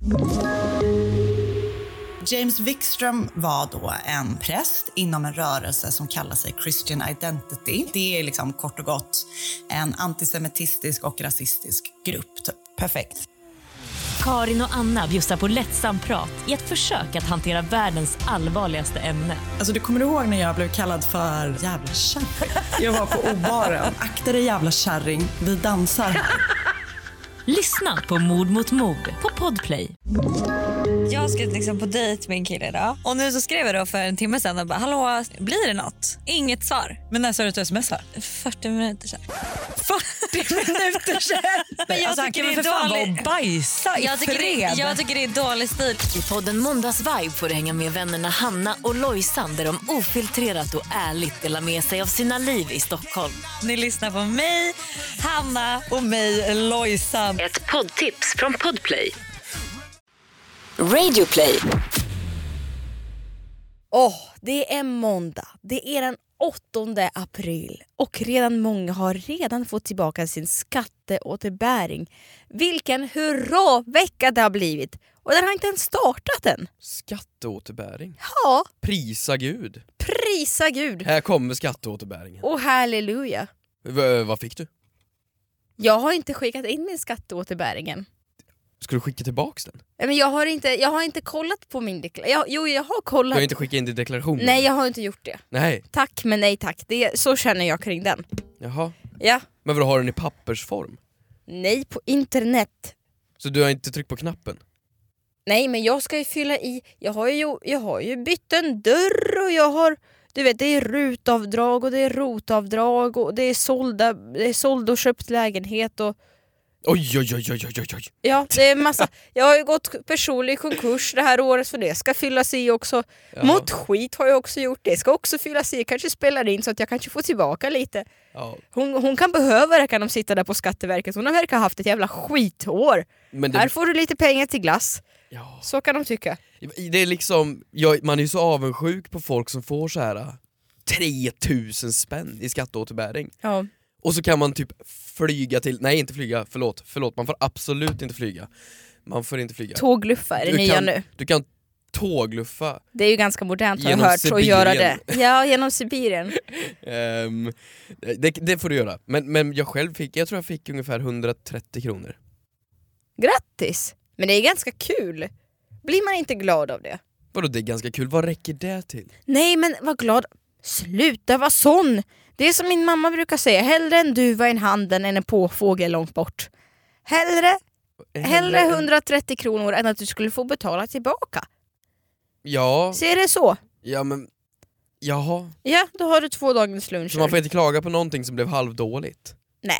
James Wikström var då en präst inom en rörelse som kallar sig Christian Identity. Det är liksom kort och gott en antisemitistisk och rasistisk grupp. Typ. Perfekt. Karin och Anna bjussar på lättsam prat i ett försök att hantera världens allvarligaste ämne. Alltså du kommer ihåg när jag blev kallad för jävla kärring? Jag var på obaren. Akta dig jävla kärring, vi dansar här. Lyssna på Mord mot mord på Podplay. Jag ska liksom på dejt med en kille idag. Och nu så skrev jag då för en timme sedan och bara, hallå, blir det något? Inget svar. Men när sa du att du smsar? 40 minuter sedan. 40 minuter sedan? Men jag alltså, tycker han kan det är väl för fan vara dåligt. och bajsa i fred. Jag tycker det är dålig stil. I podden Måndags Vibe får du hänga med vännerna Hanna och Lojsan där de ofiltrerat och ärligt delar med sig av sina liv i Stockholm. Ni lyssnar på mig, Hanna och mig, Lojsan. Ett poddtips från Podplay. Radioplay. Det är måndag. Det är den 8 april och redan många har redan fått tillbaka sin skatteåterbäring. Vilken hurra-vecka det har blivit! Och den har inte ens startat än. Skatteåterbäring? Ja, Prisa Gud. prisa Gud. Här kommer skatteåterbäringen. Och halleluja. Vad fick du? Jag har inte skickat in min skatteåterbäringen. Ska du skicka tillbaks den? Men jag har inte kollat på min deklaration. Jo, jag har kollat. Du har inte skickat in din deklaration? Nej, jag har inte gjort det. Nej. Tack, men nej tack. Så känner jag kring den. Jaha. Ja. Men vad har den i pappersform? Nej, på internet. Så du har inte tryckt på knappen? Nej, men jag ska ju fylla i. Jag har ju bytt en dörr och jag har... Du vet, det är rutavdrag och det är rotavdrag och det är såld och köpt lägenhet och... Oj. Ja, det är massa. Jag har ju gått personlig konkurs det här året för det ska fyllas i också. Ja. Mot skit har jag också gjort. Det ska också fyllas i. Kanske spelar in så att jag kanske får tillbaka lite. Ja. Hon kan behöva det, kan de sitta där på Skatteverket. Hon har verkar haft ett jävla skitår. Men Här får du lite pengar till glass. Ja. Så kan de tycka. Det är liksom, man är ju så avundsjuk på folk som får så här 3000 spänn i skatteåterbäring. Ja. Och så kan man typ flyga till, nej inte flyga, förlåt, man får absolut inte flyga. Man får inte flyga. Tågluffa är det nya nu. Du kan tågluffa. Det är ju ganska modernt har jag Genom hört att Sibirien. göra det. Ja, genom Sibirien. Det får du göra. Men jag tror jag fick ungefär 130 kronor. Grattis! Men det är ganska kul. Blir man inte glad av det? Vadå, det är ganska kul, vad räcker det till? Nej, men var glad. Sluta vara sån. Det är som min mamma brukar säga. Hellre en duva i en handen än en påfågel långt bort. Hellre 130 kronor än att du skulle få betala tillbaka. Ja. Ser det så? Ja, men... Jaha. Ja, då har du 2 dagens lunch. Så man får inte klaga på någonting som blev halvdåligt?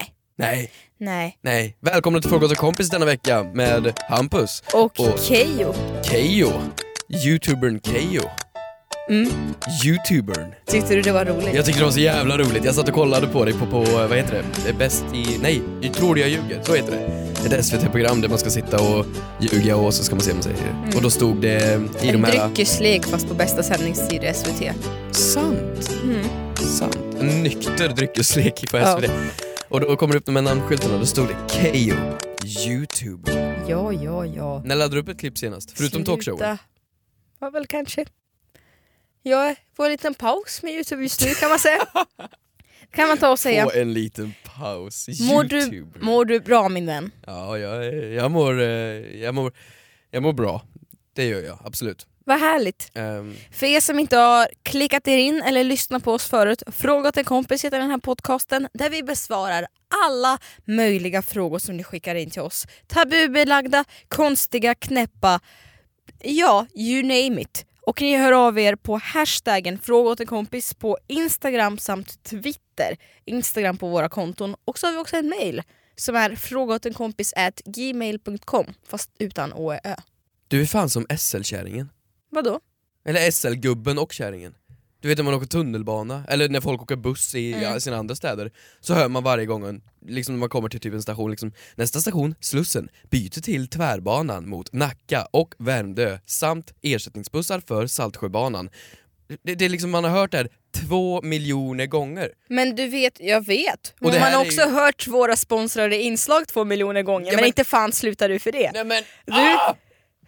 Nej. Välkomna till Fråga till kompis denna vecka med Hampus och Keyyo. Youtubern Keyyo. Youtubern. Tyckte du det var roligt? Jag tyckte det var så jävla roligt. Jag satt och kollade på dig på vad heter det? Det är bäst i... Nej, jag tror jag ljuger. Så heter det. Ett SVT-program där man ska sitta och ljuga och så ska man se om man säger. Och då stod det i de här... En dryckeslek fast på bästa sändningstid i SVT. Sant. Sant. En nykter dryckeslek på SVT. Ja. Och då kommer det upp de här namnskyltarna och då stod det Keyyo, YouTuber. Ja. När laddade du upp ett klipp senast? Förutom talkshowen? Var väl kanske. Jag är på en liten paus med YouTube just nu, kan man säga. Kan man ta och säga. På en liten paus. Mår du bra, min vän? Ja, jag mår bra. Det gör jag, absolut. Vad härligt. För er som inte har klickat er in eller lyssnat på oss förut, Fråga till en kompis heter den här podcasten där vi besvarar alla möjliga frågor som ni skickar in till oss. Tabubelagda, konstiga, knäppa, ja, you name it. Och ni hör av er på hashtaggen Fråga åt en kompis på Instagram samt Twitter. Instagram på våra konton. Och så har vi också en mail som är frågaåtenkompis@gmail.com fast utan å-ö. Du är fan som SL-kärringen. Vadå? Eller SL-gubben och kärringen. Du vet när man åker tunnelbana eller när folk åker buss i sina andra städer, så hör man varje gång liksom när man kommer till typ en station liksom, nästa station, Slussen, byter till tvärbanan mot Nacka och Värmdö samt ersättningsbussar för Saltsjöbanan. Det är liksom, man har hört det här 2 miljoner gånger. Men du vet, jag vet. Och man har också hört våra sponsrade inslag 2 miljoner gånger, men inte fan slutar du för det. Nej men,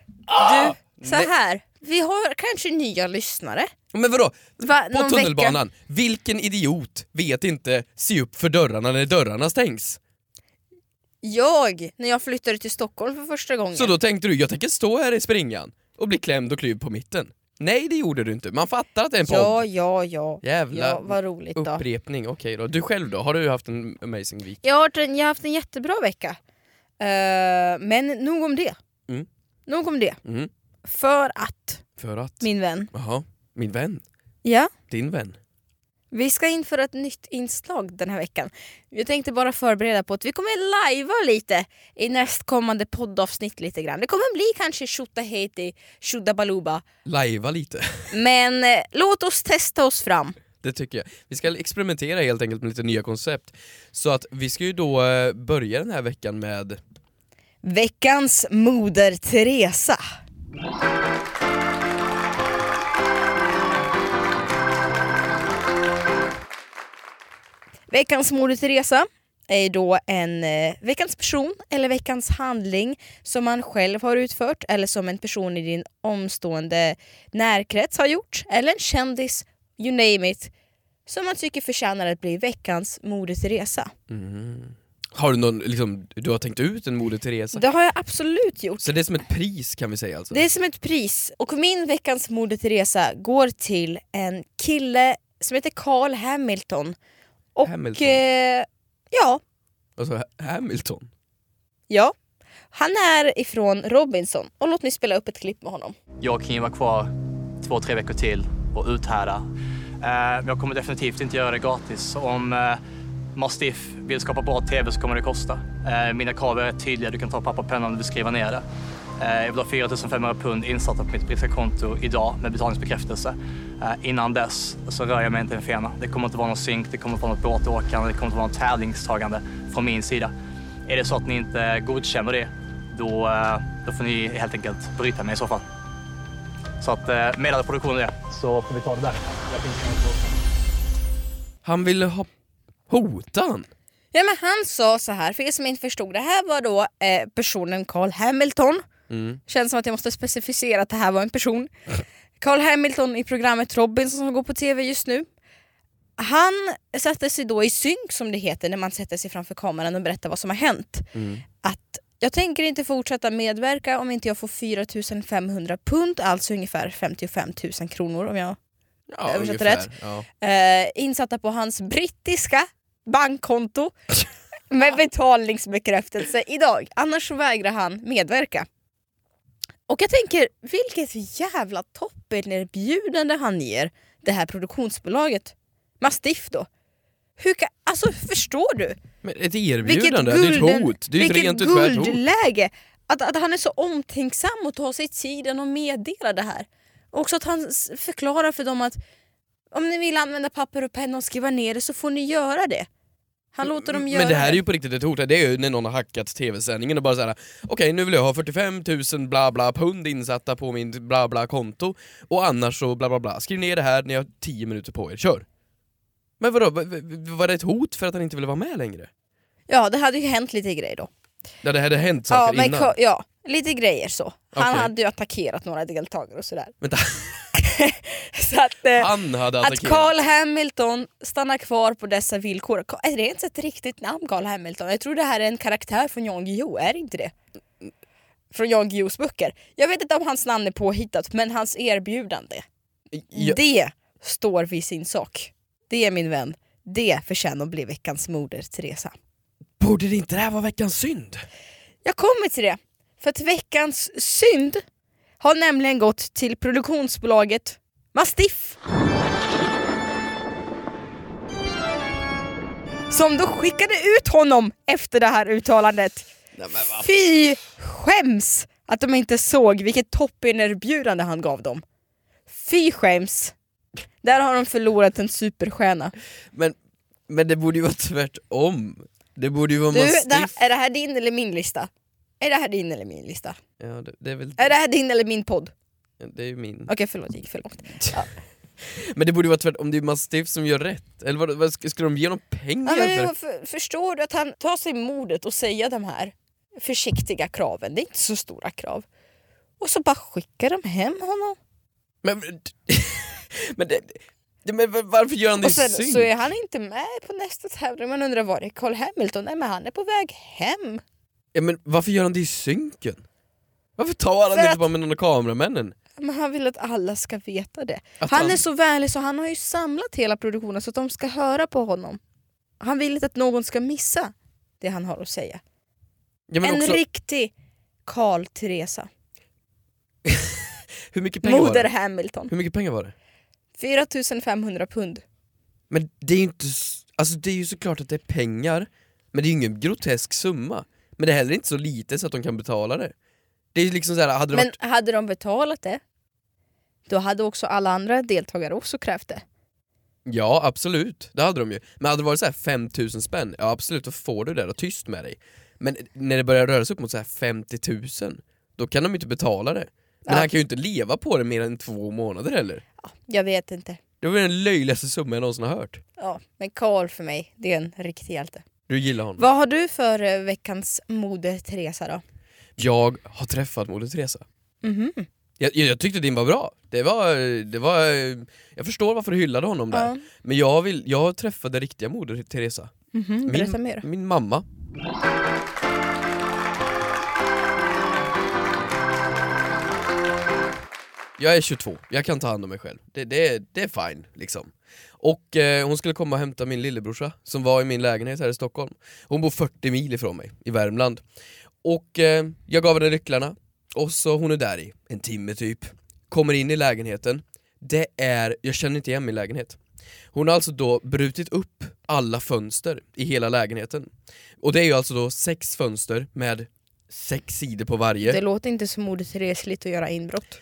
Så här, vi har kanske nya lyssnare. Men vadå? På Någon tunnelbanan, vilken idiot vet inte se upp för dörrarna när dörrarna stängs? När jag flyttade till Stockholm för första gången. Så då tänkte du, jag tänker stå här i springan och bli klämd och klyvd på mitten. Nej, det gjorde du inte. Man fattar att det är en podd. Ja. Jävla ja, vad roligt då. upprepning. Okej då. Du själv då? Har du haft en amazing week? Jag har haft en jättebra vecka. Men nog om det. Nog om det. För att min vän. Jaha, min vän? Ja. Din vän? Vi ska införa ett nytt inslag den här veckan. Jag tänkte bara förbereda på att vi kommer lajva lite i nästkommande poddavsnitt lite grann. Det kommer bli kanske Tjotahejti, Tjodabaluba. Lajva lite. Men låt oss testa oss fram. Det tycker jag. Vi ska experimentera helt enkelt med lite nya koncept. Så att vi ska ju då börja den här veckan med... Veckans moder Teresa. Veckans moder Teresa är då en veckans person eller veckans handling som man själv har utfört eller som en person i din omstående närkrets har gjort eller en kändis, you name it, som man tycker förtjänar att bli veckans moder Teresa. Har du någon, liksom, du har tänkt ut en moder Teresa? Det har jag absolut gjort. Så det är som ett pris kan vi säga alltså? Det är som ett pris. Och min veckans moder Teresa går till en kille som heter Carl Hamilton. Och Hamilton? Ja. Alltså Hamilton? Ja. Han är ifrån Robinson. Och låt mig spela upp ett klipp med honom. Jag kan ju vara kvar 2-3 veckor till och uthärda. Jag kommer definitivt inte göra det gratis. Om Mastiff vill skapa bra tv så kommer det kosta. Mina krav är tydliga. Du kan ta pappa och pennan och skriva ner det. Jag vill ha 4 500 pund insatta på mitt brittiska konto idag med betalningsbekräftelse. Innan dess så rör jag mig inte en fena. Det kommer inte vara någon synk, det kommer inte vara något båtåkande, det kommer inte vara något tävlingstagande från min sida. Är det så att ni inte godkänner det, då får ni helt enkelt bryta mig i så fall. Så att meddelade produktionen det, så får vi ta det där. Han ville ha hotan. Ja, men han sa så här, för er som inte förstod, det här var då personen Carl Hamilton. Känns som att jag måste specificera att det här var en person. Carl Hamilton i programmet Robinson som går på tv just nu. Han satte sig då i synk, som det heter när man sätter sig framför kameran och berättar vad som har hänt. Att jag tänker inte fortsätta medverka om inte jag får 4 500 pund, alltså ungefär 55 000 kronor om jag översätter rätt. Ja. Insatta på hans brittiska bankkonto med betalningsbekräftelse idag. Annars så vägrar han medverka. Och jag tänker, vilket jävla toppenerbjudande han ger det här produktionsbolaget. Mastiff då. Alltså förstår du? Men ett erbjudande, det är ett hot. Det är vilket rent utskärd hot. Guldläge. Att han är så omtänksam och tar sig tiden och meddela det här. Och också att han förklarar för dem att om ni vill använda papper och penna och skriva ner det så får ni göra det. Han låter dem göra. Men det här är ju på riktigt ett hot. Det är ju när någon har hackat tv-sändningen och bara såhär: okej, nu vill jag ha 45 000 bla bla pund insatta på min bla bla konto och annars så bla bla bla. Skriv ner det här när jag har 10 minuter på er. Kör. Men vadå? Var det ett hot för att han inte ville vara med längre? Ja, det hade ju hänt lite grejer då. Ja, det hade hänt saker innan. Ja, lite grejer så. Han hade ju attackerat några deltagare och sådär. Vänta. Så att, han hade attackerat. Att Carl Hamilton stannar kvar på dessa villkor. Är det inte ett riktigt namn, Carl Hamilton? Jag tror det här är en karaktär från Jan Guillou, är det inte det? Från Jan Guillous böcker. Jag vet inte om hans namn är påhittat, men hans erbjudande, det står vid sin sak. Det är min vän. Det förtjänar att bli veckans moder Teresa. Borde det inte det här vara veckans synd? Jag kommer till det. För att veckans synd har nämligen gått till produktionsbolaget Mastiff. Som då skickade ut honom efter det här uttalandet. Fy skäms att de inte såg vilket toppenerbjudande han gav dem. Fy skäms. Där har de förlorat en superstjärna. Men det borde ju vara tvärtom. Det borde ju vara Mastiff. Är det här din eller min lista? Är det här din eller min lista? Ja, det är väl... Är det här din eller min podd? Ja, det är ju min. Okej, förlåt, gick för långt. Ja. Men det borde vara tvärtom, om det är Mastiff som gör rätt. Eller vad skulle de ge någon pengar förstår du att han tar sig modet och säga de här försiktiga kraven? Det är inte så stora krav. Och så bara skickar de hem honom. Men varför gör han det och sen, synk? så är han inte med på nästa tävling. Man undrar, var är Carl Hamilton? Nej, men han är på väg hem. Ja, men varför gör han det i synken? Varför tar han inte bara med någon av kameramännen? Men han vill att alla ska veta det. Han är så vänlig så han har ju samlat hela produktionen så att de ska höra på honom. Han vill inte att någon ska missa det han har att säga. Ja, men en också... riktig Carl Teresa. Hur mycket pengar Moder var det? Hamilton. Hur mycket pengar var det? 4 500 pund. Men det är ju inte... Alltså det är ju såklart att det är pengar. Men det är ju ingen grotesk summa. Men det är heller inte så lite så att de kan betala det. Det är liksom så här, hade de betalat det, då hade också alla andra deltagare också krävt det. Ja, absolut. Det hade de ju. Men hade det varit så här 5 000 spänn, ja absolut, då får du det och tyst med dig. Men när det börjar röra sig upp mot så här 50 000, då kan de inte betala det. Men han kan ju inte leva på det mer än 2 månader heller. Ja, jag vet inte. Det var den löjligaste summan jag någonsin har hört. Ja, men Carl för mig, det är en riktig hjälte. Du gillar honom. Vad har du för veckans Moder Teresa då? Jag har träffat Moder Teresa. Mm-hmm. Jag tyckte din var bra. Det var jag förstår varför du hyllade honom där. Ja. Men jag träffade riktiga Moder Teresa. Mm-hmm. Berätta mer. Min mamma. Jag är 22, jag kan ta hand om mig själv. Det är fine liksom. Och hon skulle komma och hämta min lillebrorsa som var i min lägenhet här i Stockholm. Hon bor 40 mil ifrån mig i Värmland. Och jag gav henne nycklarna. Och så hon är där i en timme typ. Kommer in i lägenheten. Jag känner inte igen min lägenhet. Hon har alltså då brutit upp alla fönster i hela lägenheten. Och det är ju alltså då 6 fönster med 6 sidor på varje. Det låter inte som Moder Teresligt att göra inbrott.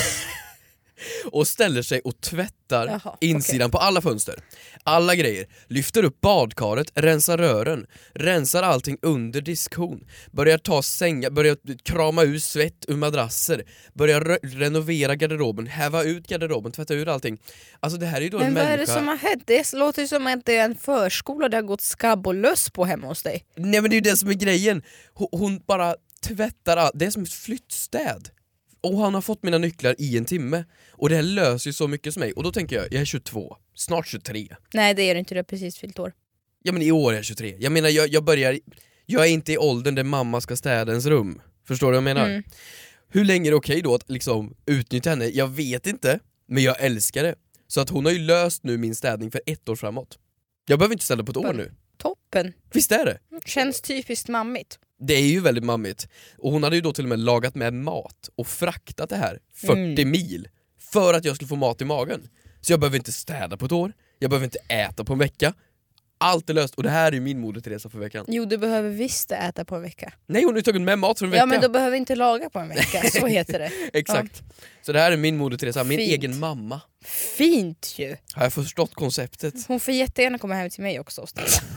Och ställer sig och tvättar insidan på alla fönster. Alla grejer. Lyfter upp badkaret, rensar rören, rensar allting under diskhon. Börjar ta sängar, börjar krama ur svett ur madrasser. Börjar renovera garderoben, häva ut garderoben, tvätta ur allting. Alltså det här är ju då men en vad människa... är det som har hänt? Det låter ju som att det är en förskola där har gått skabb och löss på hemma hos dig. Nej men det är ju det som är grejen. Hon bara tvättar allt. Det är som ett flyttstäd. Och han har fått mina nycklar i en timme. Och det här löser ju så mycket som mig. Och då tänker jag är 22, snart 23. Nej det är inte, det precis fyllt år. Ja men i år är jag 23. Jag menar jag är inte i åldern där mamma ska städa ens rum. Förstår du vad jag menar? Hur länge är det okej då att liksom utnyttja henne? Jag vet inte, men jag älskar det. Så att hon har ju löst nu min städning för 1 år framåt. Jag behöver inte ställa på ett år nu. Toppen. Visst är det? Känns typiskt mammigt. Det är ju väldigt mammigt. Och hon hade ju då till och med lagat med mat och fraktat det här 40 mil för att jag skulle få mat i magen. Så jag behöver inte städa på ett år. Jag behöver inte äta på en vecka. Allt är löst. Och det här är ju min Moder Teresa för veckan. Jo, du behöver visst äta på en vecka. Nej, hon har ju tagit med mat för en vecka. Ja, men då behöver inte laga på en vecka. Så heter det. Exakt. Ja. Så det här är min Moder Teresa, min egen mamma. Fint ju. Har jag förstått konceptet? Hon får jättegärna komma hem till mig också.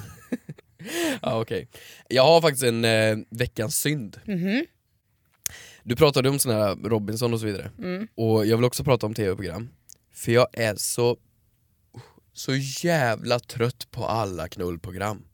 Ja, okej. Jag har faktiskt en veckans synd. Du pratade om sån här Robinson och så vidare. Och jag vill också prata om tv-program. För jag är så jävla trött på alla knullprogram.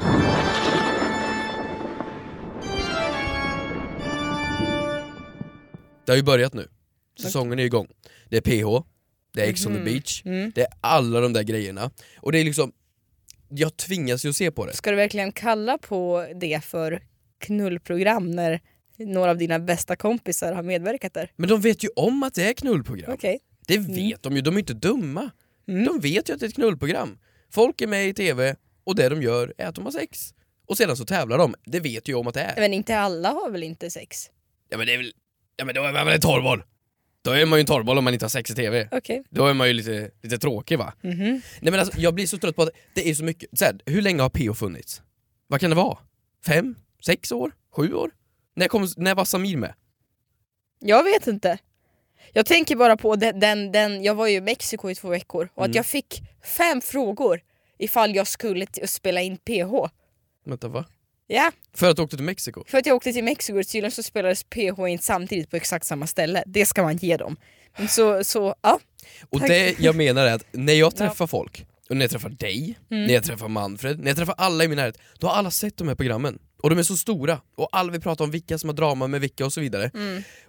Det har ju börjat nu. Säsongen är igång. Det är PH, det är Ex on the Beach, det är alla de där grejerna. Och det är liksom, jag tvingas ju att se på det. Ska du verkligen kalla på det för knullprogram när några av dina bästa kompisar har medverkat där? Men de vet ju om att det är knullprogram. Okay. Det vet de ju, de är inte dumma. De vet ju att det är ett knullprogram. Folk är med i tv och det de gör är att de har sex. Och sedan så tävlar de, det vet ju om att det är. Men inte alla har väl inte sex? Ja men det är väl, ja men då är man väl en torrboll. Då är man ju en torrboll om man inte har sex i tv. Okay. Då är man ju lite tråkig va? Nej men alltså, jag blir så trött på att det är så mycket. Så här, hur länge har PO funnits? Vad kan det vara? 5? 6 år? 7 år? När var Samir med? Jag vet inte. Jag tänker bara på jag var ju i Mexiko i 2 veckor och att jag fick 5 frågor ifall jag skulle spela in PH. Vänta, va? Ja. För att du åkte till Mexiko? För att jag åkte till Mexiko, tydligen så spelades PH in samtidigt på exakt samma ställe. Det ska man ge dem. Så ja. Och det jag menar är att när jag träffar folk, och när jag träffar dig, när jag träffar Manfred, när jag träffar alla i min närhet, då har alla sett de här programmen. Och de är så stora, och alla vill prata om vilka som har drama med vilka och så vidare.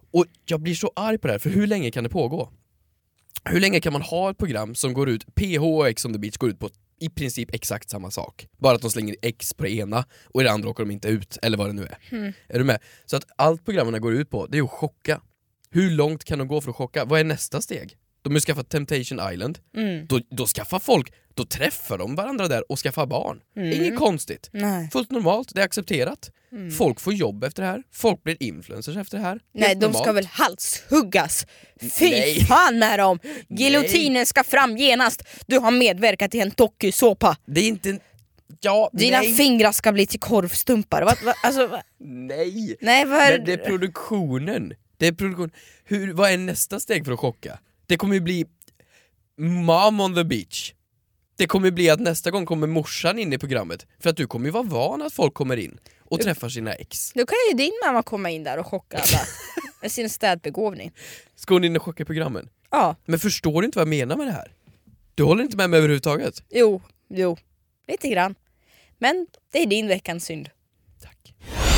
Och jag blir så arg på det här, för hur länge kan det pågå? Hur länge kan man ha ett program som går ut, PH och Ex on the beach går ut på i princip exakt samma sak, bara att de slänger X på det ena och i det andra åker de inte ut, eller vad det nu är. Är du med? Så att allt programmen går ut på, det är att chocka. Hur långt kan de gå för att chocka? Vad är nästa steg? De har skaffat Temptation Island. Då skaffar folk, då träffar de varandra där och skaffar barn. Inget konstigt. Nej. Fullt normalt, det är accepterat. Folk får jobb efter det här. Folk blir influencers efter det här. Nej, Helt de normalt. ska väl halshuggas. Fy Nej. fan med dem. Giljotinen ska fram genast. Du har medverkat i en dokusåpa. Det är inte... Ja, Dina nej. fingrar ska bli till korvstumpar. Alltså, Nej. nej, vad är Men det är produktionen. Vad är nästa steg för att chocka? Det kommer ju bli Mom on the beach. Det kommer bli att nästa gång kommer morsan in i programmet. För att du kommer ju vara van att folk kommer in och träffar sina ex. Då kan ju din mamma komma in där och chocka alla med sin städbegåvning. Ska hon in och chocka i programmen? Ja, Men förstår du inte vad jag menar med det här? Du håller inte med mig överhuvudtaget? jo, lite grann. Men det är din veckans synd. Tack.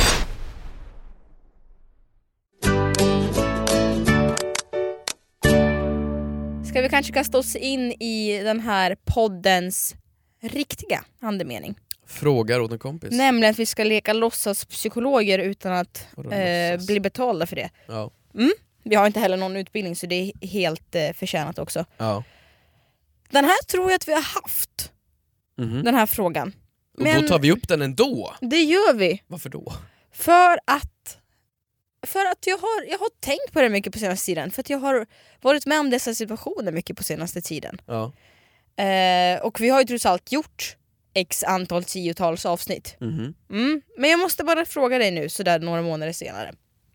Ska vi kanske kasta oss in i den här poddens riktiga andemening? Frågar åt en kompis. Nämligen att vi ska leka låtsaspsykologer utan att Vadå låtsas? bli betalda för det. Ja. Vi har inte heller någon utbildning så det är helt förtjänat också. Ja. Den här tror jag att vi har haft, Mhm. den här frågan. Och Men då tar vi upp den ändå. det gör vi Varför då? för att jag har tänkt på det mycket på senaste tiden. För att jag har varit med om dessa situationer mycket på senaste tiden. Ja. Och vi har ju trots allt gjort x antal 10-tals avsnitt. Mhm. Men jag måste bara fråga dig nu sådär några månader senare.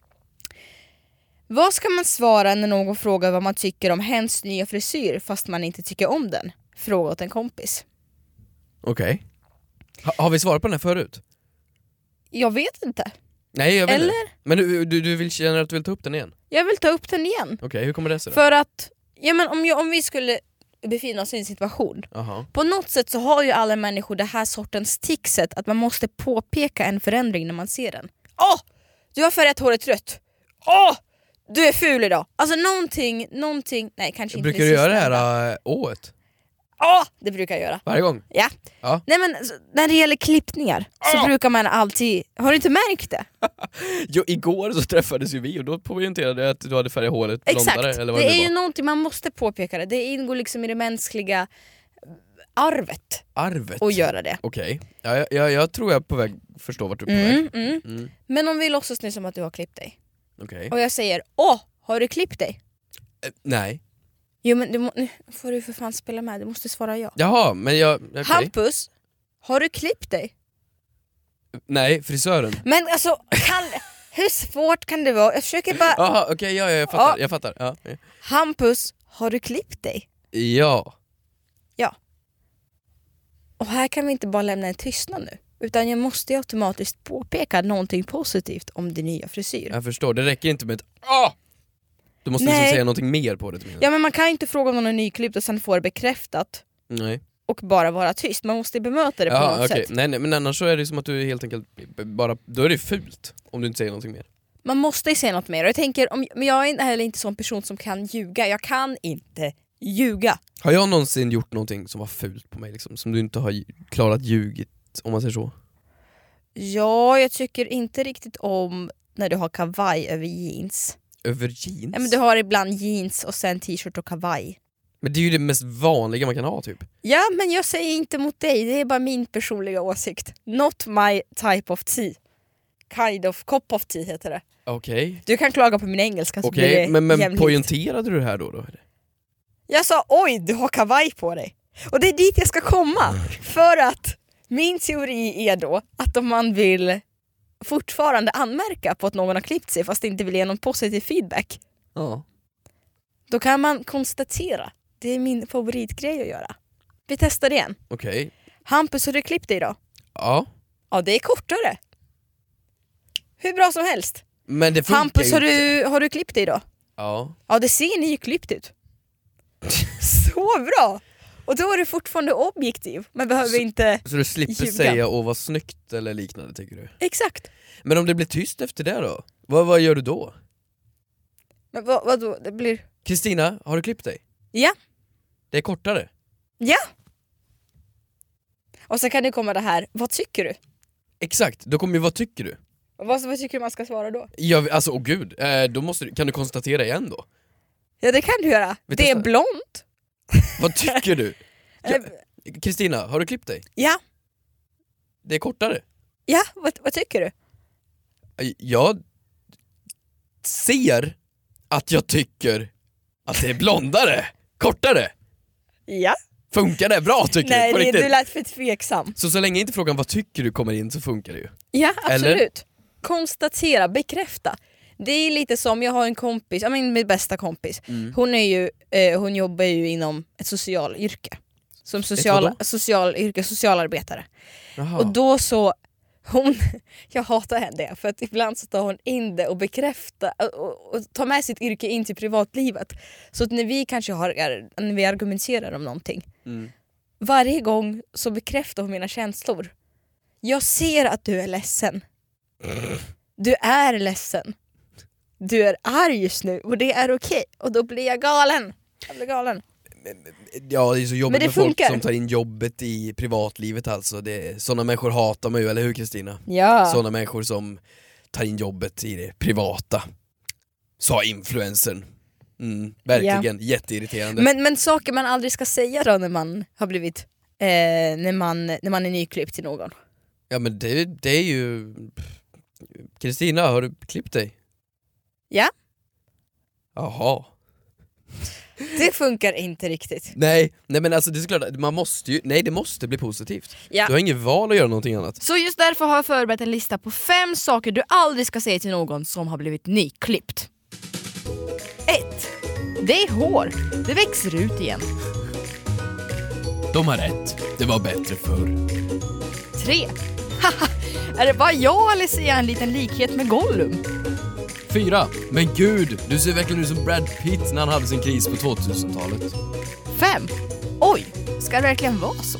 Vad ska man svara när någon frågar vad man tycker om hens nya frisyr fast man inte tycker om den? Fråga åt en kompis. Okej. Har vi svarat på den här förut? Jag vet inte. Nej, jag vet inte. Eller? Men du vill känna att du vill ta upp den igen? Jag vill ta upp den igen. Okej, hur kommer det sig då? För att men om vi skulle befinna oss i en situation. Aha. På något sätt så har ju alla människor det här sortens tickset att man måste påpeka en förändring när man ser den. Du har färgat håret rött. Du är ful idag. Alltså någonting, nej kanske inte Brukar du göra det här året? Det brukar jag göra. Varje gång? Ja. Ja. Nej men när det gäller klippningar så brukar man alltid, har du inte märkt det? Jo, igår så träffades ju vi och då poängterade jag att du hade färgat håret blondare. Exakt, Eller vad det är var. ju någonting man måste påpeka det. Det ingår liksom i det mänskliga arvet Arvet? att göra det. Okej. Ja, jag tror jag är på väg förstå vart du är på väg. Men om vi låtsas nu som att du har klippt dig Okej. och jag säger har du klippt dig? Nej. Jo men nu får du för fan spela med, du måste svara ja. Jaha, men okej. Hampus, har du klippt dig? Nej, frisören. Men alltså, hur svårt kan det vara? Jag försöker bara... Jaha, okej, ja, jag fattar. Ja. Hampus, har du klippt dig? Ja. Och här kan vi inte bara lämna en tystnad nu. Utan jag måste ju automatiskt påpeka någonting positivt om din nya frisyr. Jag förstår, det räcker inte med ett Du måste liksom säga någonting mer på det till mig. Ja men man kan inte fråga om någon är nyklippt och sen få det bekräftat Nej. och bara vara tyst. Man måste bemöta det på något sätt. Nej, men annars så är det som att du helt enkelt bara, då är det fult om du inte säger någonting mer. Man måste ju säga något mer. Och jag tänker, men jag är heller inte sån person som kan ljuga. Jag kan inte ljuga. Har jag någonsin gjort någonting som var fult på mig liksom, som du inte har klarat ljugit, om man säger så? Ja, jag tycker inte riktigt om när du har kavaj över jeans. Över jeans? Ja, men du har ibland jeans och sen t-shirt och kavaj. Men det är ju det mest vanliga man kan ha typ. Ja, men jag säger inte mot dig. Det är bara min personliga åsikt. Not my type of tea. Kind of cup of tea heter det. Okej. Du kan klaga på min engelska så blir Okej, det men jämlikt. poängterade du det här då? Jag sa oj, du har kavaj på dig. Och det är dit jag ska komma. För att min teori är då att om man vill fortfarande anmärka på att någon har klippt sig fast inte vill ge någon positiv feedback, Ja. då kan man konstatera. Det är min favoritgrej att göra. Vi testar igen. Okej. Hampus, har du klippt dig idag? Ja. Ja, det är kortare. Hur bra som helst. Men det funkar Hampus, ju har du klippt dig idag? Ja. Ja, det ser ni ju klippt ut. Så bra! Och då är du fortfarande objektiv, men behöver inte... Så du slipper ljuga. säga åh vad snyggt eller liknande tycker du? Exakt. Men om det blir tyst efter det då? Vad gör du då? Men vadå? Det blir... Kristina, har du klippt dig? Ja. Det är kortare. Ja. Och så kan det komma det här, vad tycker du? Exakt, då kommer ju vad tycker du? Vad tycker du man ska svara då? Ja, alltså gud, då kan du konstatera igen då? Ja, det kan du göra. Det är blont. Vad tycker du? Kristina, har du klippt dig? Ja. Det är kortare. Ja, vad tycker du? Jag ser att jag tycker att det är blondare. Kortare. Ja. Funkar det bra tycker du? Nej, du lät för tveksam. Så länge inte frågan vad tycker du kommer in så funkar det ju. Ja, absolut. Eller? Konstatera, bekräfta. Det är lite som, jag har en kompis, min bästa kompis. Hon jobbar ju inom ett socialyrke. Som socialarbetare. Jaha. Och då så, jag hatar henne för att ibland så tar hon in det och bekräftar och tar med sitt yrke in till privatlivet. Så att när vi argumenterar om någonting, varje gång så bekräftar hon mina känslor. Jag ser att du är ledsen. Du är ledsen. Du är arg just nu och det är okej. Och då blir jag galen. Ja, det är så jobbigt med folk funkar. som tar in jobbet i privatlivet alltså. Sådana människor hatar man ju, eller hur Kristina? Ja. Sådana människor som tar in jobbet i det privata. Sa influencern. Verkligen, jätteirriterande. Men saker man aldrig ska säga då när man har blivit när man är nyklippt till någon. Ja men det är ju... Kristina, har du klippt dig? Ja. Jaha. Det funkar inte riktigt. Nej men alltså det är såklart, det måste bli positivt. Ja. Du har inget val att göra någonting annat. Så just därför har jag förberett en lista på 5 saker du aldrig ska säga till någon som har blivit nyklippt. 1. Det är hår. Det växer ut igen. De har rätt. Det var bättre förr. 3. Är det bara jag eller ser jag en liten likhet med Gollum? 4. Men gud, du ser verkligen ut som Brad Pitt när han hade sin kris på 2000-talet. 5. Oj, ska det verkligen vara så?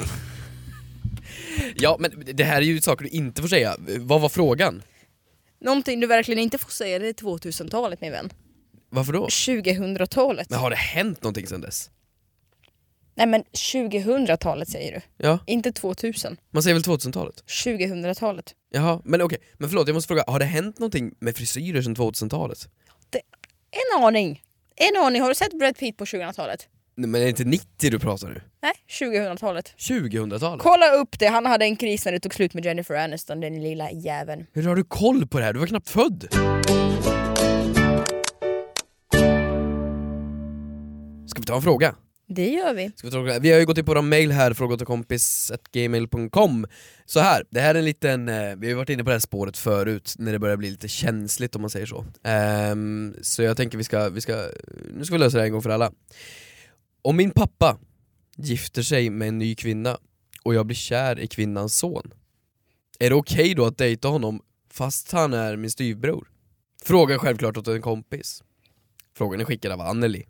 Ja, men det här är ju saker du inte får säga. Vad var frågan? Någonting du verkligen inte får säga, det är 2000-talet, min vän. Varför då? 2000-talet. Men har det hänt någonting sedan dess? Nej men 2000-talet säger du. Ja. Inte 2000. Man säger väl 2000-talet? 2000-talet. Jaha, men okej. Men förlåt, jag måste fråga, har det hänt någonting med frisyrer sedan 2000-talet? En aning. Har du sett Brad Pitt på 2000-talet? Nej, men är det inte 90 du pratar nu? Nej, 2000-talet. 2000-talet? Kolla upp det, han hade en kris när det tog slut med Jennifer Aniston, den lilla jäveln. Hur har du koll på det här? Du var knappt född. Ska vi ta en fråga? Det gör vi. Vi har ju gått in på våra mail här, frågotokompis@gmail.com. Så här, det här är en liten, vi har ju varit inne på det här spåret förut när det börjar bli lite känsligt om man säger så. Så jag tänker nu ska vi lösa det här en gång för alla. Om min pappa gifter sig med en ny kvinna och jag blir kär i kvinnans son, är det okej då att dejta honom fast han är min styvbror? Frågan självklart åt en kompis. Frågan är skickad av Amelie.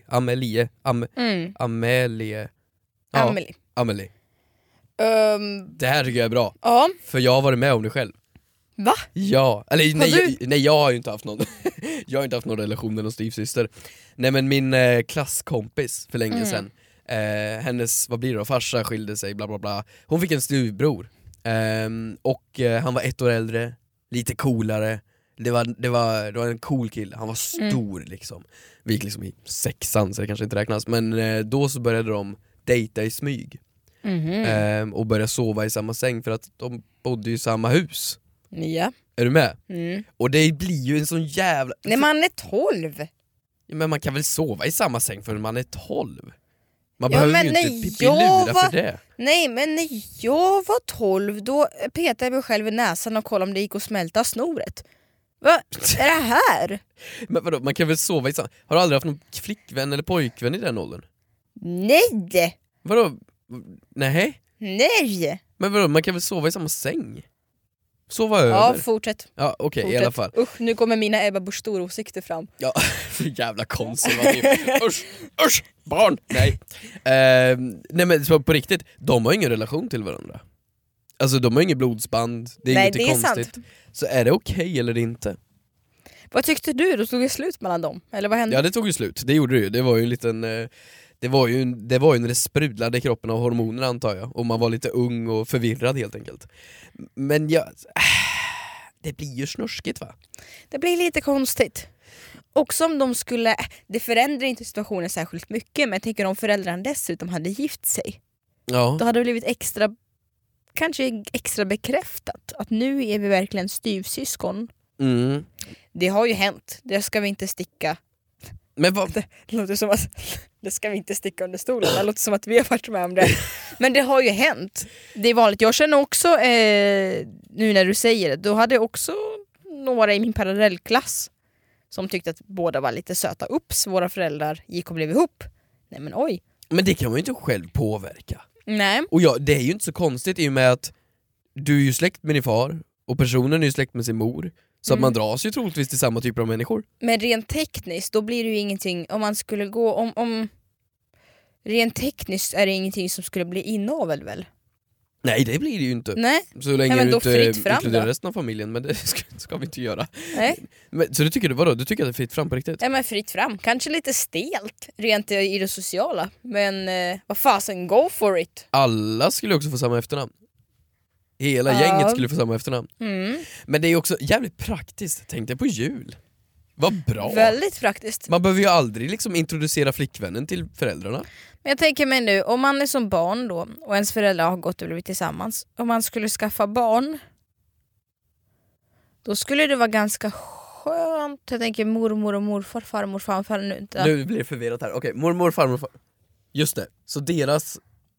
Det här tycker jag är bra. Ja. För jag har varit med om det själv. Va? Ja, eller nej, jag har ju inte haft någon. Jag har inte haft någon relation med någon styvsyster. Nej men min klasskompis för länge sedan, hennes, vad blir det då, farsa skilde sig, bla bla bla. Hon fick en styvbror. Och han var 1 år äldre, lite coolare. Det var en cool kille, han var stor liksom. Vi gick liksom i 6:an så det kanske inte räknas. Men då så började de dejta i smyg. Och började sova i samma säng för att de bodde i samma hus. Ja. Är du med? Och det blir ju en sån jävla... När man är 12. Ja, men man kan väl sova i samma säng för man är 12? Man Ja, behöver ju men inte Pippi-lura för det. Nej, men när jag var 12 då petade jag mig själv i näsan och kollade om det gick att smälta snoret. Vad är det här? Men vadå, man kan väl sova i samma... Har du aldrig haft någon flickvän eller pojkvän i den åldern? Nej! Vadå? Nej? Nej! Men vadå, man kan väl sova i samma säng? Sova över? Ja, fortsätt. Ja, okej, i alla fall. Usch, nu kommer mina Ebba Busch Thor-åsikter fram. Ja, så jävla konservativ. Usch, barn! Nej. Nej men så på riktigt, de har ingen relation till varandra. Alltså de har ingen blodsband, det är inget konstigt. Sant. Så är det okej eller inte? Vad tyckte du? Då tog det slut mellan dem? Eller vad hände? Ja, det tog ju slut, det gjorde det ju. Det var ju en liten... Det var ju när det sprudlade i kroppen av hormoner, antar jag. Och man var lite ung och förvirrad helt enkelt. Men det blir ju snuskigt, va? Det blir lite konstigt. Och som de skulle... Det förändrar inte situationen särskilt mycket, men jag tänker om föräldrarna dessutom hade gift sig. Ja. Då hade det blivit kanske extra bekräftat att nu är vi verkligen styvsyskon. Mm. Det har ju hänt. Det ska vi inte sticka. Men vad... Det låter som att det ska vi inte sticka under stolen. Det låter som att vi har varit med om det. Men det har ju hänt. Det är vanligt. Jag känner också, nu när du säger det, då hade också några i min parallellklass som tyckte att båda var lite söta. Ups, våra föräldrar gick och blev ihop. Nej men oj. Men det kan man ju inte själv påverka. Nej. Och det är ju inte så konstigt i och med att du är ju släkt med din far och personen är ju släkt med sin mor. Så att man dras ju troligtvis till samma typer av människor. Men rent tekniskt, då blir det ju ingenting om man skulle gå... om rent tekniskt är det ingenting som skulle bli inavel väl? Nej, det blir det ju inte. Nej. Så länge men du då inte fritt fram inkluderar då? resten av familjen, men det ska vi inte göra. Nej. Men, så du tycker vadå? Du tycker att det är fritt fram på riktigt? Ja men fritt fram, kanske lite stelt rent i det sociala. Men vad fasen, go for it. Alla skulle också få samma efternamn. Hela gänget skulle få samma efternamn. Men det är också jävligt praktiskt. Tänk dig på jul. Vad bra. Väldigt praktiskt. Man behöver ju aldrig liksom introducera flickvännen till föräldrarna. Men jag tänker mig nu, om man är som barn då och ens föräldrar har gått och blivit tillsammans, om man skulle skaffa barn, då skulle det vara ganska skönt. Jag tänker mormor och morfar, farmor, farfar nu inte. Nu blir det förvirrat här. Okej, mormor, farmor, just det. Så deras...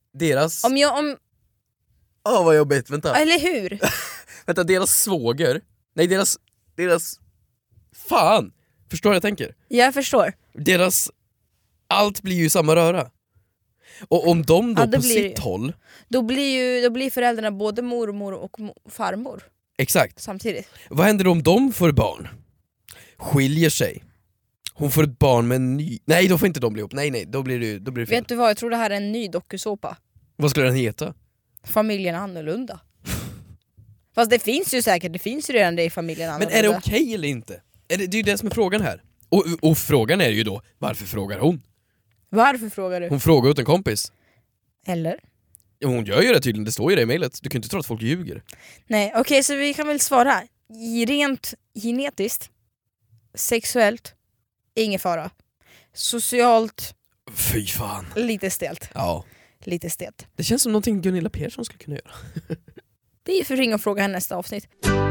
vad jobbigt, vänta. Eller hur? Vänta, deras svåger. Nej, deras... Fan! Förstår vad jag tänker? Jag förstår. Allt blir ju samma röra. Och om de då på blir sitt håll... Då blir föräldrarna både mormor och farmor. Exakt. Samtidigt. Vad händer om de får barn? Skiljer sig. Hon får ett barn med en ny... Nej, då får inte de bli ihop. Nej, då blir det fel. Vet du vad, jag tror det här är en ny dokusåpa. Vad skulle den heta? Familjen annorlunda. Fast det finns ju redan det i Familjen annorlunda. Men är det okej eller inte? Det är ju det som är frågan här. Och frågan är ju då, varför frågar hon? Varför frågar du? Hon frågar åt en kompis. Eller? Ja, hon gör ju det tydligen, det står ju det i mejlet. Du kan inte tro att folk ljuger. Nej, okej, så vi kan väl svara. Rent genetiskt, sexuellt, ingen fara. Socialt, fy fan. lite stelt. Ja. Lite stelt. Det känns som någonting Gunilla Persson skulle kunna göra. Det är för ring och fråga henne nästa avsnitt.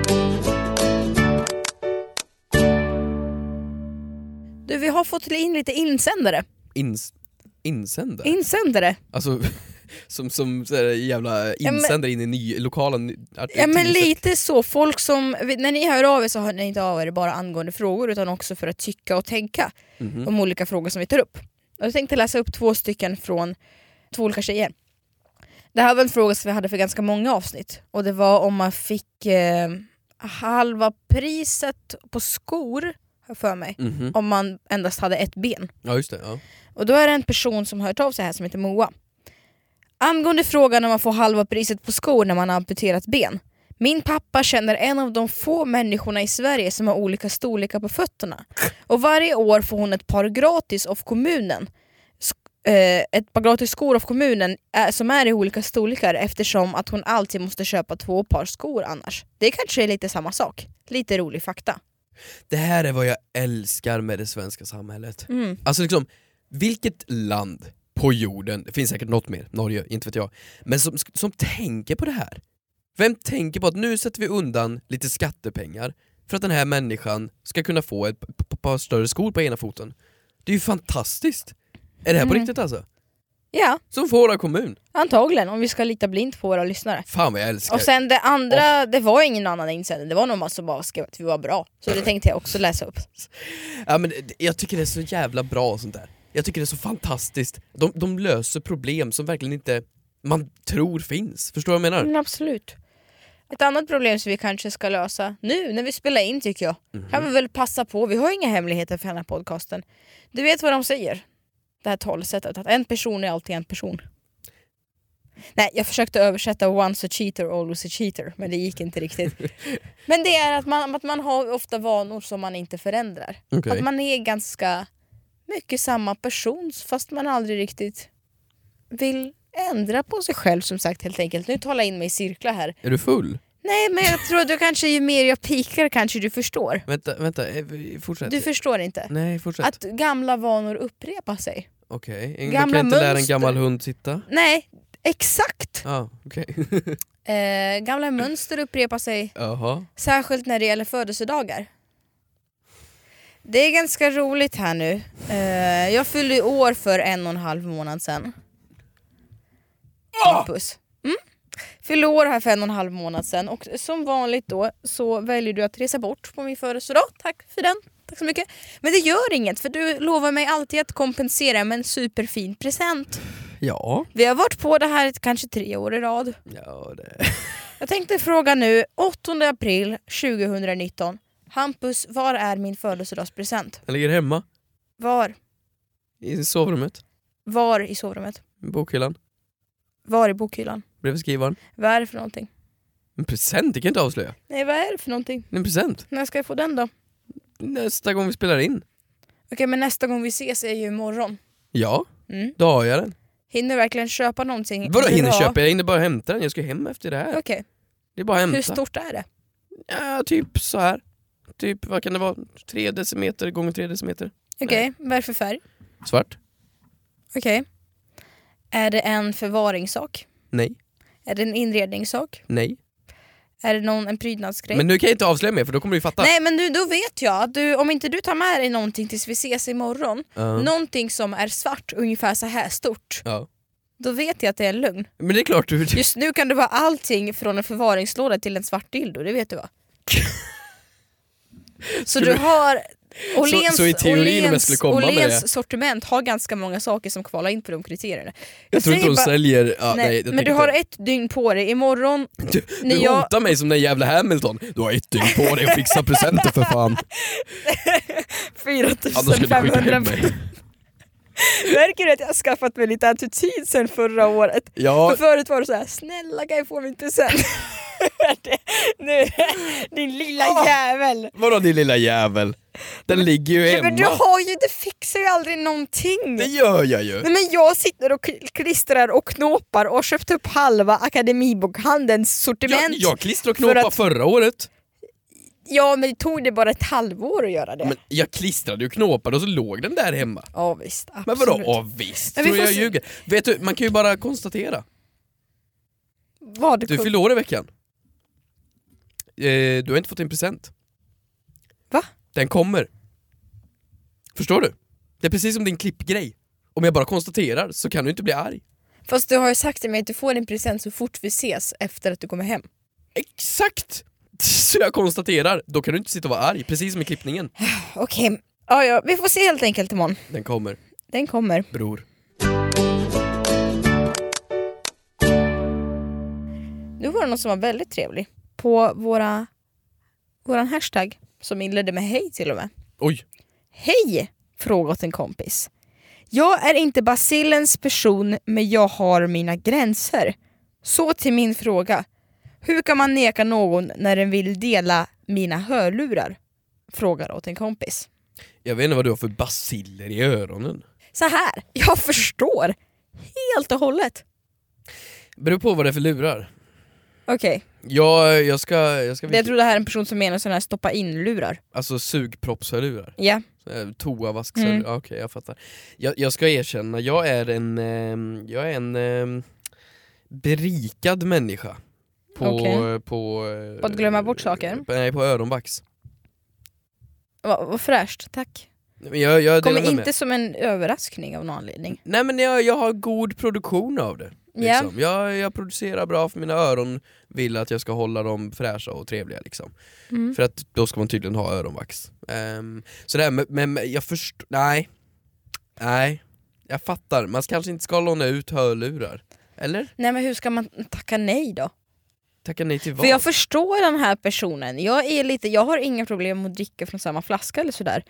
Du, vi har fått in lite insändare. Insändare? Insändare? Alltså, som så här, jävla insändare in i lokala ja men lite så, folk som, när ni hör av er så hör ni inte av er bara angående frågor utan också för att tycka och tänka om olika frågor som vi tar upp. Och jag tänkte läsa upp 2 stycken från 2 olika tjejer. Det här var en fråga som vi hade för ganska många avsnitt. Och det var om man fick halva priset på skor för mig. Om man endast hade ett ben. Ja just det, ja. Och då är det en person som har hört av sig här som heter Moa. Angående frågan om man får halva priset på skor när man har amputerat ben. Min pappa känner en av de få människorna i Sverige som har olika storlekar på fötterna. Och varje år får hon ett par gratis av kommunen. Ett par gratis skor av kommunen som är i olika storlekar eftersom att hon alltid måste köpa 2 par skor annars. Det kanske är lite samma sak. Lite rolig fakta. Det här är vad jag älskar med det svenska samhället. Alltså liksom, vilket land på jorden, det finns säkert något mer, Norge, inte vet jag, men som tänker på det här? Vem tänker på att nu sätter vi undan lite skattepengar för att den här människan ska kunna få ett par större skor på ena foten? Det är ju fantastiskt. Är det här på riktigt alltså? Ja. Som får våra kommun. Antagligen, om vi ska lita blint på våra lyssnare. Fan vad jag älskar. Och sen det andra, det var ingen annan insändning. Det var någon som bara skrev att vi var bra. Så det tänkte jag också läsa upp. Ja, men jag tycker det är så jävla bra sånt där. Jag tycker det är så fantastiskt. De löser problem som verkligen inte man tror finns. Förstår du vad jag menar? Men absolut. Ett annat problem som vi kanske ska lösa nu när vi spelar in tycker jag. Kan vi väl passa på, vi har inga hemligheter för den här podcasten. Du vet vad de säger? Det här talesättet, att en person är alltid en person. Nej, jag försökte översätta once a cheater, always a cheater, men det gick inte riktigt. Men det är att man har ofta vanor som man inte förändrar. Okay. Att man är ganska mycket samma person fast man aldrig riktigt vill ändra på sig själv, som sagt, helt enkelt. Nu talar jag in mig i cirklar här. Är du full? Nej, men jag tror att du kanske, ju mer jag pikar kanske du förstår. Vänta, fortsätt. Du förstår inte. Nej, fortsätt. Att gamla vanor upprepar sig. Okej, Gamla man kan inte lära en mönster. gammal hund sitta? Nej, exakt. Okej. Gamla mönster upprepar sig. Jaha. Särskilt när det gäller födelsedagar. Det är ganska roligt här nu. Jag fyllde år för 1,5 månad sedan. Puss. Fyllde år här för 1,5 månad sedan. Och som vanligt då så väljer du att resa bort på min födelsedag. Tack för den. Tack så mycket. Men det gör inget, för du lovar mig alltid att kompensera med en superfin present. Ja. Vi har varit på det här kanske 3 år i rad. Ja, det... Jag tänkte fråga nu, 8 april 2019. Hampus, var är min födelsedagspresent? Den ligger hemma. Var? I sovrummet. Var i sovrummet? I bokhyllan. Var i bokhyllan? Bredvid skrivaren. Vad är det för någonting? En present, det kan jag inte avslöja. Nej, vad är det för någonting? En present. När ska jag få den då? Nästa gång vi spelar in. Okej, men nästa gång vi ses är ju imorgon. Ja, då har jag den. Hinner du verkligen köpa någonting? Vadå hinner köpa? Jag hinner bara hämta den, jag ska hem efter det här. Okej. Det är bara att hämta. Hur stort är det? Ja, typ så här. Typ, vad kan det vara? 3 decimeter gånger 3 decimeter. Okej, vad är det för färg? Svart? Okej. Är det en förvaringssak? Nej. Är det en inredningssak? Nej. Är det en prydnadsgrej? Men nu kan jag inte avslöja mer för då kommer du fatta. Nej, men då vet jag att om inte du tar med dig någonting tills vi ses imorgon, någonting som är svart ungefär så här stort, då vet jag att det är en lugn. Men det är klart du... Just nu kan det vara allting från en förvaringslåda till en svart dildo, det vet du va? Så du har... Så i teorin om jag skulle komma med det. Sortiment har ganska många saker som kvalar in på de kriterierna. Jag tror inte de säljer... Ja, nej, men du har ett dygn på dig. Imorgon... Du hotar mig som den jävla Hamilton. Du har ett dygn på dig att fixa presenter för fan. 4 500. Märker du att jag har skaffat mig lite attityd sen förra året? Ja. För förut var det så här: snälla kan jag få min present? Nu, din lilla jävel. Vadå din lilla jävel? Den ligger ju hemma. Men du fixar ju aldrig någonting. Det gör jag ju. Nej, men jag sitter och klistrar och knåpar och köpt upp halva Akademibokhandelns sortiment. Jag klistrar och knåpar förra året. Ja, men det tog det bara ett halvår att göra det. Men jag klistrade och knåpade och så låg den där hemma. Ja visst, absolut. Men vadå, visst? Men tror jag ljuger. Vet du, man kan ju bara konstatera. Du fyller år i veckan. Du har inte fått en present. Va? Den kommer. Förstår du? Det är precis som din klippgrej. Om jag bara konstaterar så kan du inte bli arg. Fast du har ju sagt till mig att du får en present så fort vi ses efter att du kommer hem. Exakt! Så jag konstaterar, då kan du inte sitta och vara arg. Precis som i klippningen. Okej, ja, vi får se helt enkelt imorgon. Den kommer. Den kommer. Bror. Nu var det något som var väldigt trevligt. På våran hashtag som inledde med hej till och med. Oj. Hej, fråga åt en kompis. Jag är inte basilens person, men jag har mina gränser. Så till min fråga. Hur kan man neka någon när den vill dela mina hörlurar? Frågar åt en kompis. Jag vet inte vad du har för basiller i öronen. Så här, jag förstår. Helt och hållet. Beror på vad det är för lurar. Okej. Jag ska Jag tror det här är en person som menar sådana här stoppa in-lurar. Alltså sugproppshörlurar. Ja. Toavaskshörlurar, okej, jag fattar. Jag ska erkänna, jag är en berikad människa. På att glömma bort saker? Nej, på öronvax. Vad fräscht, tack. Jag kommer inte som en överraskning av någon anledning. Nej, men jag har god produktion av det. Liksom. Yeah. Jag producerar bra för mina öron, vill att jag ska hålla dem fräscha och trevliga liksom. För att då ska man tydligen ha öronvax. Så det här, men jag förstår. Nej, jag fattar. Man kanske inte ska låna ut hörlurar. Eller? Nej, men hur ska man tacka nej då? Tacka nej till vad? För jag förstår den här personen. Jag har inga problem med att dricka från samma flaska eller sådär.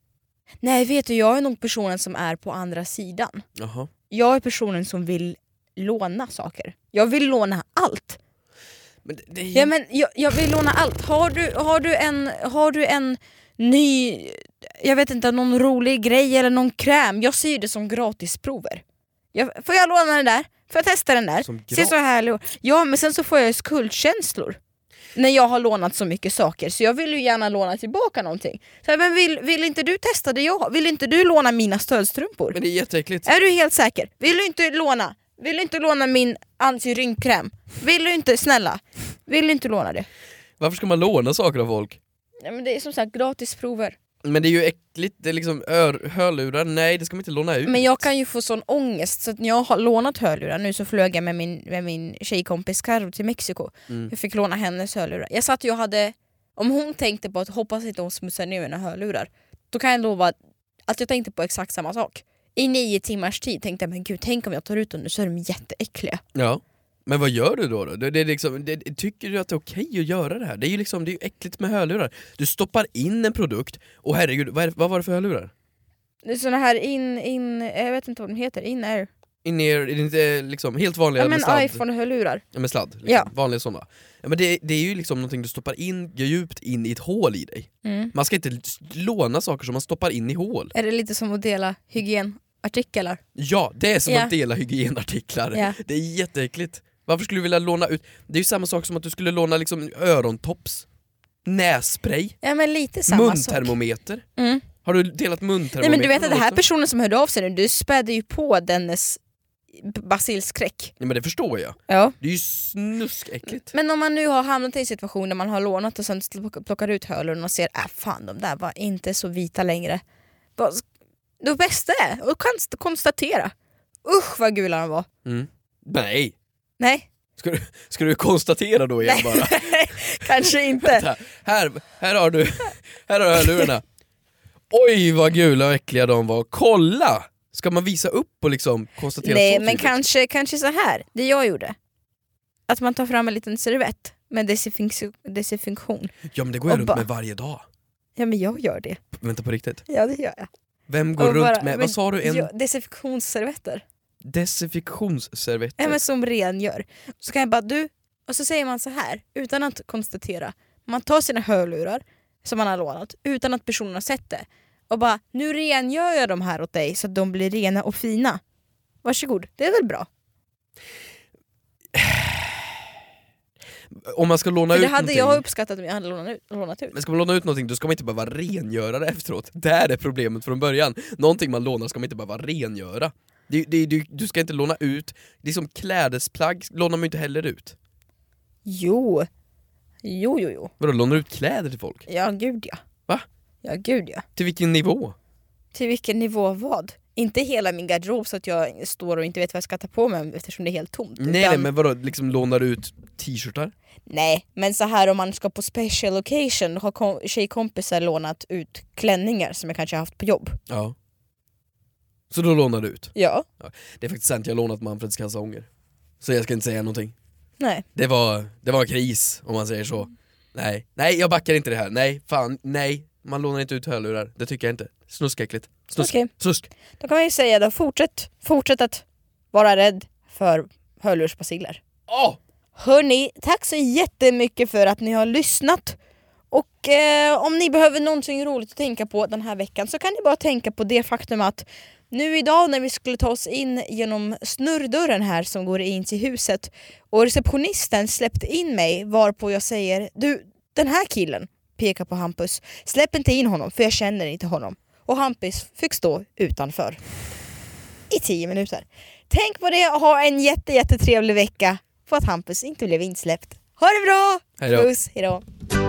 Nej, vet du, jag är nog personen som är på andra sidan. Jaha. Jag är personen som vill låna saker. Jag vill låna allt. Men Ja, men jag vill låna allt. Har du en ny, jag vet inte, någon rolig grej eller någon kräm? Jag ser det som gratisprover. Får jag låna den där? Får jag testa den där? Ser så härlig. Ja, men sen så får jag skuldkänslor när jag har lånat så mycket saker. Så jag vill ju gärna låna tillbaka någonting. Så, men vill inte du testa det jag har? Vill inte du låna mina stödstrumpor? Men det är jätteäckligt. Är du helt säker? Vill du inte låna min anti-rynkkräm? Vill du inte, snälla? Vill du inte låna det? Varför ska man låna saker av folk? Ja, men det är som sagt gratisprover. Men det är ju äckligt, det är liksom hörlurar, nej det ska man inte låna ut. Men jag kan ju få sån ångest så att när jag har lånat hörlurar, nu så flög jag med min tjejkompis Karo till Mexiko. Jag fick låna hennes hörlurar. Jag satt ju och hade, om hon tänkte på att hoppas inte hon smutsar ner mina hörlurar, då kan jag lova att jag tänkte på exakt samma sak. I 9 timmars tid tänkte jag, men gud, tänk om jag tar ut dem nu så är de jätteäckliga. Ja. Men vad gör du då? Det är liksom, tycker du att det är okej att göra det här? Det är ju liksom, det är ju äckligt med hörlurar. Du stoppar in en produkt och herregud, vad var det för hörlurar? Det är såna här jag vet inte vad de heter, in-air. In-ear, är det inte liksom helt vanliga med sladd? iPhone-hörlurar. Ja, med sladd, liksom. Ja. Vanliga sådana. Ja, men det är ju liksom någonting du stoppar in djupt in i ett hål i dig. Man ska inte låna saker som man stoppar in i hål. Är det lite som att dela hygienartiklar? Ja, det är som att dela hygienartiklar. Ja. Det är jätteäckligt. Varför skulle du vilja låna ut? Det är ju samma sak som att du skulle låna liksom örontops, nässpray, ja, men lite samma muntermometer. Har du delat muntermometer? Nej, men du vet att det här personen som hörde av sig nu, du spädde ju på dennes basilskräck. Ja, men det förstår jag. Ja. Det är ju snuskäckligt. Men om man nu har hamnat i en situation där man har lånat och sen plockar ut hörlurarna och ser fan, de där var inte så vita längre. Det bästa är att konstatera. Usch vad gula de var. Nej. Ska du konstatera då igen bara? Kanske inte. Här har du hörlurarna. Oj vad gula och äckliga de var. Kolla! Ska man visa upp och liksom konstatera? Nej, så men kanske så här. Det jag gjorde. Att man tar fram en liten servett med desinfektion. Ja, men det går jag runt med varje dag. Ja, men jag gör det. Vänta, på riktigt? Ja, det gör jag. Vem går runt med, vad sa du? Desinfektionsservetter. Desinfektionsservetter? Ja, men som rengör. Så kan jag bara, och så säger man så här, utan att konstatera. Man tar sina hörlurar som man har lånat, utan att personen har sett det. Och bara, nu rengör jag de här åt dig så att de blir rena och fina. Varsågod, det är väl bra? Om man ska låna ut någonting, jag uppskattat om jag hade lånat ut. Men ska man låna ut någonting, då ska man inte bara vara rengörare efteråt. Där är problemet från början. Någonting man lånar ska man inte bara vara rengöra. Du ska inte låna ut. Det är som klädesplagg, lånar man inte heller ut. Jo. Vadå, lånar du ut kläder till folk? Ja, gud ja. Va? Ja, gud ja. Till vilken nivå? Till vilken nivå vad? Inte hela min garderob så att jag står och inte vet vad jag ska ta på mig eftersom det är helt tomt. Nej, men vadå, liksom lånar du ut t-shirtar? Nej, men så här om man ska på special occasion har tjejkompisar lånat ut klänningar som jag kanske har haft på jobb. Ja. Så då lånar du ut? Ja. Det är faktiskt sant, jag har lånat Manfreds kalsonger. Så jag ska inte säga någonting. Nej. Det var kris, om man säger så. Nej, jag backar inte det här. Nej. Man lånar inte ut hörlurar, det tycker jag inte. Snuskäckligt. Snusk. Då kan man ju säga då, fortsätt att vara rädd för hörlursbaciller. Hörni, tack så jättemycket för att ni har lyssnat. Och om ni behöver någonting roligt att tänka på den här veckan så kan ni bara tänka på det faktum att nu idag när vi skulle ta oss in genom snurrdörren här som går in till huset och receptionisten släppte in mig, varpå jag säger, du, den här killen, pekar på Hampus, släpp inte in honom för jag känner inte honom. Och Hampus fick stå utanför i 10 minuter. Tänk på det och ha en jättetrevlig vecka för att Hampus inte blev insläppt. Ha det bra! Hejdå. Puss, hejdå.